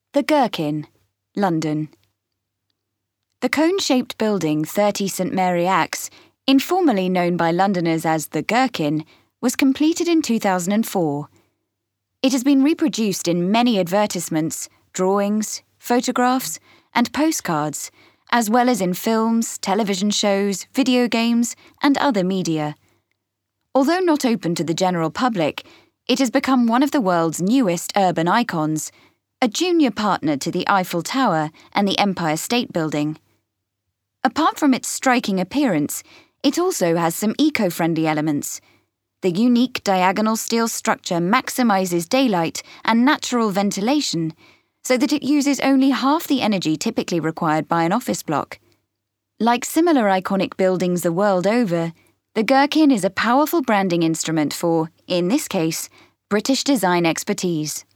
The Gherkin, London. The cone-shaped building 30 St Mary Axe, informally known by Londoners as the Gherkin, was completed in 2004. It has been reproduced in many advertisements, drawings, photographs, and postcards, as well as in films, television shows, video games, and other media. Although not open to the general public, it has become one of the world's newest urban icons, a junior partner to the Eiffel Tower and the Empire State Building. Apart from its striking appearance, it also has some eco-friendly elements. The unique diagonal steel structure maximizes daylight and natural ventilation so that it uses only half the energy typically required by an office block. Like similar iconic buildings the world over, the Gherkin is a powerful branding instrument for, in this case, British design expertise.